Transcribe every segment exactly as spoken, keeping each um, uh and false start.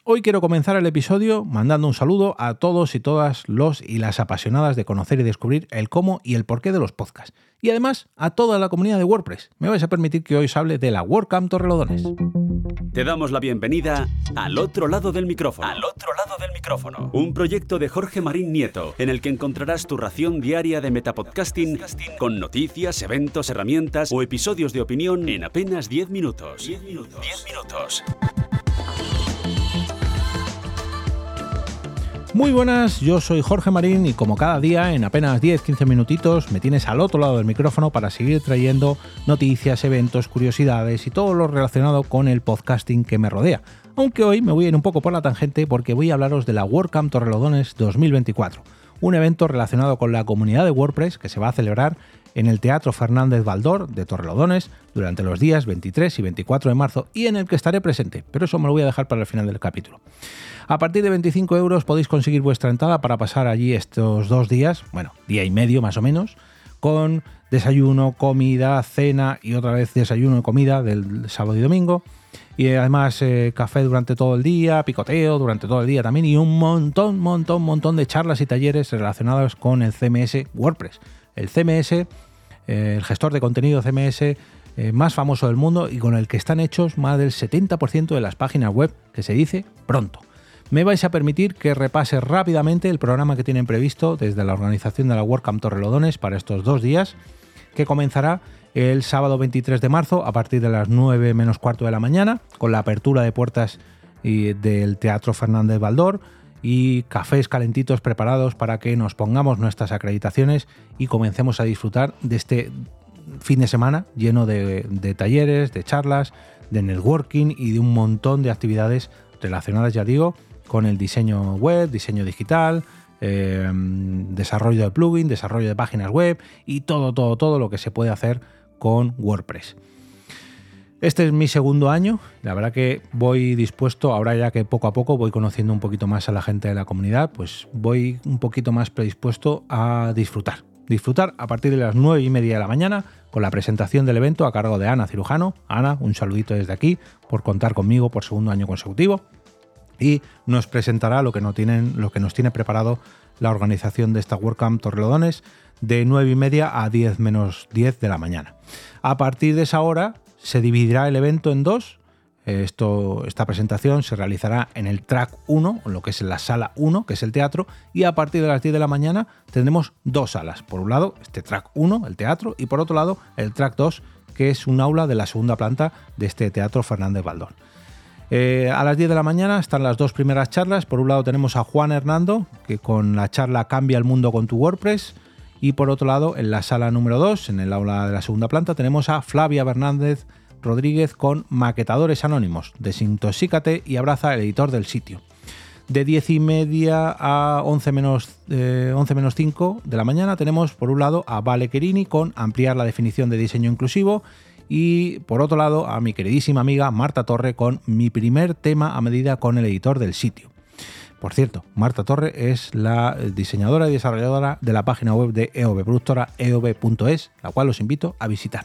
Hoy quiero comenzar el episodio mandando un saludo a todos y todas los y las apasionadas de conocer y descubrir el cómo y el porqué de los podcasts. Y además a toda la comunidad de WordPress. Me vais a permitir que hoy os hable de la WordCamp Torrelodones. Te damos la bienvenida al otro lado del micrófono. Al otro lado del micrófono. Un proyecto de Jorge Marín Nieto, en el que encontrarás tu ración diaria de metapodcasting con noticias, eventos, herramientas o episodios de opinión en apenas diez minutos. diez minutos. diez minutos. Muy buenas, yo soy Jorge Marín y como cada día, en apenas diez a quince minutitos, me tienes al otro lado del micrófono para seguir trayendo noticias, eventos, curiosidades y todo lo relacionado con el podcasting que me rodea. Aunque hoy me voy a ir un poco por la tangente porque voy a hablaros de la WordCamp Torrelodones dos mil veinticuatro, un evento relacionado con la comunidad de WordPress que se va a celebrar en el Teatro Fernández Baldor de Torrelodones durante los días veintitrés y veinticuatro de marzo y en el que estaré presente, pero eso me lo voy a dejar para el final del capítulo. A partir de veinticinco euros podéis conseguir vuestra entrada para pasar allí estos dos días, bueno, día y medio más o menos, con desayuno, comida, cena y otra vez desayuno y comida del sábado y domingo. Y además eh, café durante todo el día, picoteo durante todo el día también y un montón, montón, montón de charlas y talleres relacionados con el C M S WordPress. El C M S, eh, el gestor de contenido C M S eh, más famoso del mundo y con el que están hechos más del setenta por ciento de las páginas web, que se dice pronto. Me vais a permitir que repase rápidamente el programa que tienen previsto desde la organización de la WordCamp Torrelodones para estos dos días, que comenzará el sábado veintitrés de marzo a partir de las nueve menos cuarto de la mañana, con la apertura de puertas y del Teatro Fernández Baldor y cafés calentitos preparados para que nos pongamos nuestras acreditaciones y comencemos a disfrutar de este fin de semana lleno de, de talleres, de charlas, de networking y de un montón de actividades relacionadas, ya digo, con el diseño web, diseño digital, eh, desarrollo de plugin, desarrollo de páginas web y todo, todo, todo lo que se puede hacer con WordPress. Este es mi segundo año, la verdad que voy dispuesto, ahora ya que poco a poco voy conociendo un poquito más a la gente de la comunidad, pues voy un poquito más predispuesto a disfrutar. Disfrutar a partir de las nueve y media de la mañana con la presentación del evento a cargo de Ana Cirujano. Ana, un saludito desde aquí por contar conmigo por segundo año consecutivo. Y nos presentará lo que, no tienen, lo que nos tiene preparado la organización de esta WordCamp Torrelodones de nueve y media a diez menos diez de la mañana. A partir de esa hora se dividirá el evento en dos. Esto, esta presentación se realizará en el track uno, o lo que es la sala uno, que es el teatro, y a partir de las diez de la mañana tendremos dos salas. Por un lado, este track uno, el teatro, y por otro lado, el track dos, que es un aula de la segunda planta de este Teatro Fernández Baldor. Eh, a las diez de la mañana están las dos primeras charlas. Por un lado tenemos a Juan Hernando, que con la charla Cambia el mundo con tu WordPress. Y por otro lado, en la sala número dos, en el aula de la segunda planta, tenemos a Flavia Fernández Rodríguez con Maquetadores Anónimos. Desintoxícate y abraza el editor del sitio. De diez y media a once menos cinco de la mañana tenemos por un lado a Vale Querini con Ampliar la definición de diseño inclusivo. Y por otro lado a mi queridísima amiga Marta Torre con Mi primer tema a medida con el editor del sitio. Por cierto, Marta Torre es la diseñadora y desarrolladora de la página web de E O B, productora E O B punto es, la cual os invito a visitar.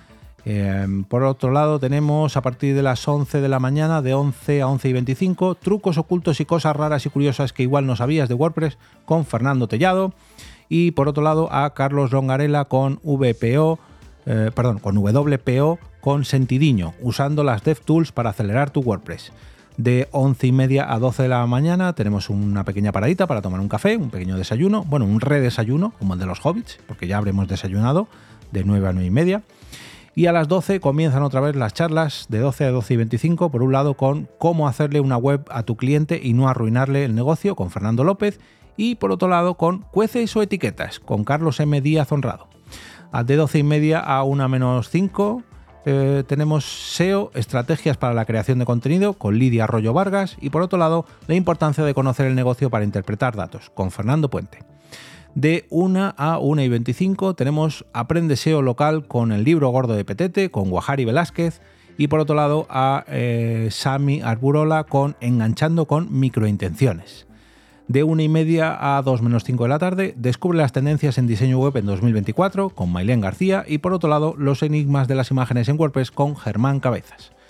Eh, por otro lado tenemos a partir de las once de la mañana, de once a once y veinticinco, trucos ocultos y cosas raras y curiosas que igual no sabías de WordPress con Fernando Tellado. Y por otro lado a Carlos Rongarela con V P O, Eh, perdón, con W P O con Sentidiño, usando las DevTools para acelerar tu WordPress. De once y media a doce de la mañana tenemos una pequeña paradita para tomar un café, un pequeño desayuno, bueno, un redesayuno, como el de los hobbits, porque ya habremos desayunado de nueve a nueve y media. Y a las doce comienzan otra vez las charlas de doce a doce y veinticinco, por un lado con cómo hacerle una web a tu cliente y no arruinarle el negocio, con Fernando López, y por otro lado con Cueces o Etiquetas, con Carlos M. Díaz Honrado. De doce y media a una menos cinco eh, tenemos S E O, estrategias para la creación de contenido con Lidia Arroyo Vargas y por otro lado la importancia de conocer el negocio para interpretar datos con Fernando Puente. De una a una y veinticinco tenemos Aprende S E O local con el libro gordo de Petete con Guajari Velázquez y por otro lado a eh, Sami Arburola con Enganchando con microintenciones. De una y media a dos menos cinco de la tarde, descubre las tendencias en diseño web en dos mil veinticuatro con Mailén García y por otro lado los enigmas de las imágenes en WordPress con Germán Cabezas.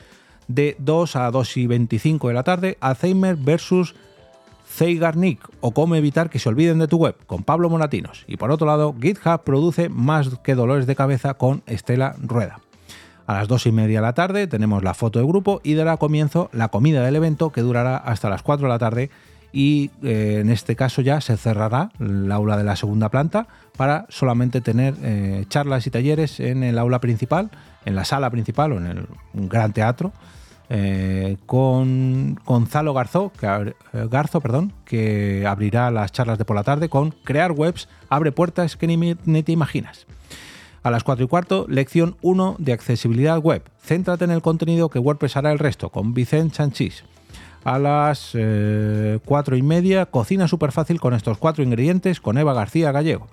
De dos a dos y veinticinco de la tarde, Alzheimer versus Zeigarnik o cómo evitar que se olviden de tu web, con Pablo Moratinos. Y por otro lado, GitHub produce más que dolores de cabeza con Estela Rueda. A las dos y media de la tarde tenemos la foto de grupo y dará comienzo la comida del evento, que durará hasta las cuatro de la tarde y eh, en este caso ya se cerrará el aula de la segunda planta para solamente tener eh, charlas y talleres en el aula principal, en la sala principal o en el gran teatro, eh, con Gonzalo Garzo, que, eh, Garzo perdón, que abrirá las charlas de por la tarde con Crear webs, abre puertas que ni, ni te imaginas. A las cuatro y cuarto, lección uno de accesibilidad web. Céntrate en el contenido que WordPress hará el resto, con Vicent Sanchís. A las eh, cuatro y media, cocina súper fácil con estos cuatro ingredientes, con Eva García Gallego.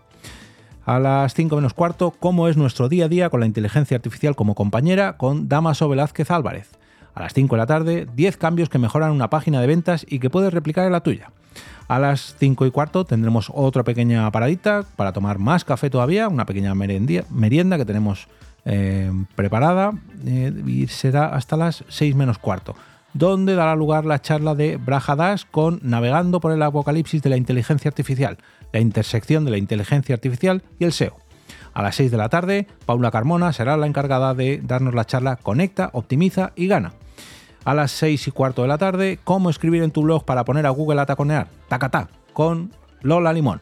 A las cinco menos cuarto, cómo es nuestro día a día con la inteligencia artificial como compañera, con Damaso Velázquez Álvarez. A las cinco de la tarde, diez cambios que mejoran una página de ventas y que puedes replicar en la tuya. A las cinco y cuarto tendremos otra pequeña paradita para tomar más café todavía, una pequeña merienda que tenemos eh, preparada eh, y será hasta las seis menos cuarto, donde dará lugar la charla de Braja Das con Navegando por el apocalipsis de la inteligencia artificial, la intersección de la inteligencia artificial y el S E O. A las seis de la tarde, Paula Carmona será la encargada de darnos la charla Conecta, Optimiza y Gana. A las seis y cuarto de la tarde, cómo escribir en tu blog para poner a Google a taconear, tacatá, con Lola Limón.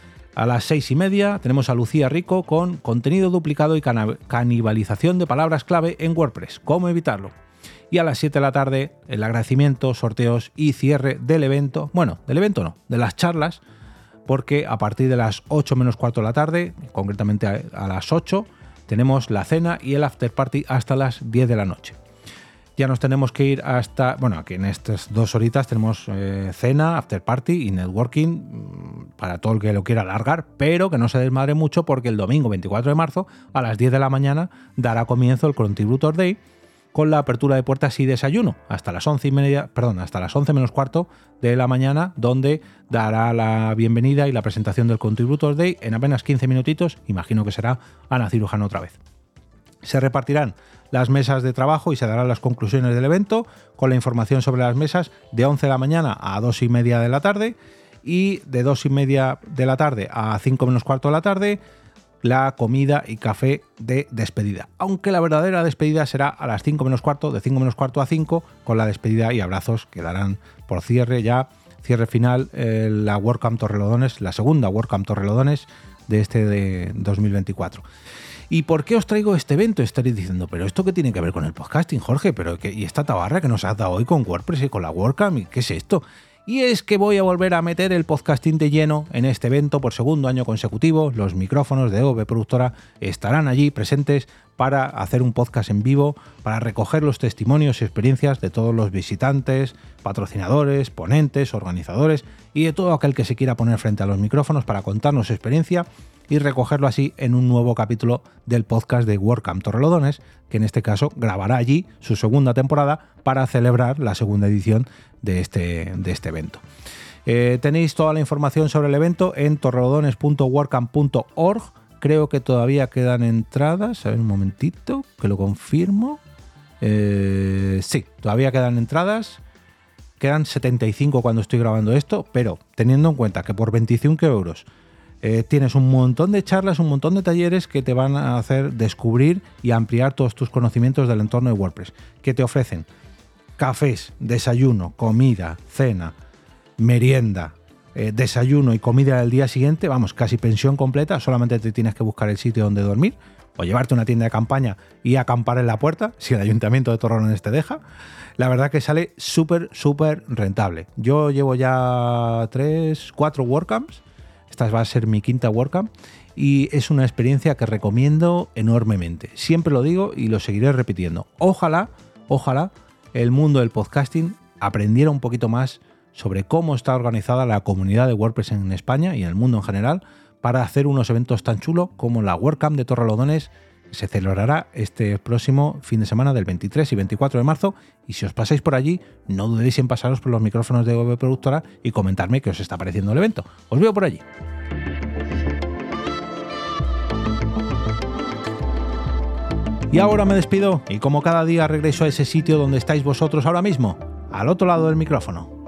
A las seis y media tenemos a Lucía Rico con contenido duplicado y canibalización de palabras clave en WordPress, cómo evitarlo. Y a las siete de la tarde, el agradecimiento, sorteos y cierre del evento, bueno, del evento no, de las charlas, porque a partir de las ocho menos cuarto de la tarde, concretamente a, a las ocho, tenemos la cena y el after party hasta las diez de la noche. Ya nos tenemos que ir hasta, bueno, aquí en estas dos horitas tenemos eh, cena, after party y networking para todo el que lo quiera alargar, pero que no se desmadre mucho porque el domingo veinticuatro de marzo a las diez de la mañana dará comienzo el Contributor Day con la apertura de puertas y desayuno hasta las once y media, perdón, hasta las once menos cuarto de la mañana, donde dará la bienvenida y la presentación del Contributor Day en apenas quince minutitos, imagino que será Ana Cirujano otra vez. Se repartirán las mesas de trabajo y se darán las conclusiones del evento con la información sobre las mesas de once de la mañana a dos y media de la tarde y de dos y media de la tarde a cinco menos cuarto de la tarde la comida y café de despedida. Aunque la verdadera despedida será a las cinco menos cuarto, de cinco menos cuarto a cinco, con la despedida y abrazos que darán por cierre ya, cierre final, eh, la WordCamp Torrelodones, la segunda WordCamp Torrelodones de este de dos mil veinticuatro. ¿Y por qué os traigo este evento? Estaréis diciendo, pero ¿esto qué tiene que ver con el podcasting, Jorge? ¿Pero qué, y esta tabarra que nos has dado hoy con WordPress y con la WordCamp? ¿Y qué es esto? Y es que voy a volver a meter el podcasting de lleno en este evento por segundo año consecutivo. Los micrófonos de O V Productora estarán allí presentes para hacer un podcast en vivo, para recoger los testimonios y experiencias de todos los visitantes, patrocinadores, ponentes, organizadores y de todo aquel que se quiera poner frente a los micrófonos para contarnos su experiencia y recogerlo así en un nuevo capítulo del podcast de WordCamp Torrelodones, que en este caso grabará allí su segunda temporada para celebrar la segunda edición de este, de este evento. Eh, tenéis toda la información sobre el evento en torrelodones punto wordcamp punto org. Creo que todavía quedan entradas. A ver un momentito, que lo confirmo. Eh, sí, todavía quedan entradas. Quedan setenta y cinco cuando estoy grabando esto, pero teniendo en cuenta que por veinticinco euros eh, tienes un montón de charlas, un montón de talleres que te van a hacer descubrir y ampliar todos tus conocimientos del entorno de WordPress, que te ofrecen cafés, desayuno, comida, cena, merienda, eh, desayuno y comida del día siguiente, vamos, casi pensión completa, solamente te tienes que buscar el sitio donde dormir o llevarte una tienda de campaña y acampar en la puerta, si el Ayuntamiento de Torrelodones te deja. La verdad que sale súper, súper rentable. Yo llevo ya tres, cuatro WordCamps, esta va a ser mi quinta WordCamp y es una experiencia que recomiendo enormemente. Siempre lo digo y lo seguiré repitiendo. Ojalá, ojalá el mundo del podcasting aprendiera un poquito más sobre cómo está organizada la comunidad de WordPress en España y en el mundo en general para hacer unos eventos tan chulos como la WordCamp de Torrelodones, que se celebrará este próximo fin de semana del veintitrés y veinticuatro de marzo. Y si os pasáis por allí, no dudéis en pasaros por los micrófonos de O V Productora y comentarme qué os está pareciendo el evento. Os veo por allí. Y ahora me despido y como cada día regreso a ese sitio donde estáis vosotros ahora mismo, al otro lado del micrófono.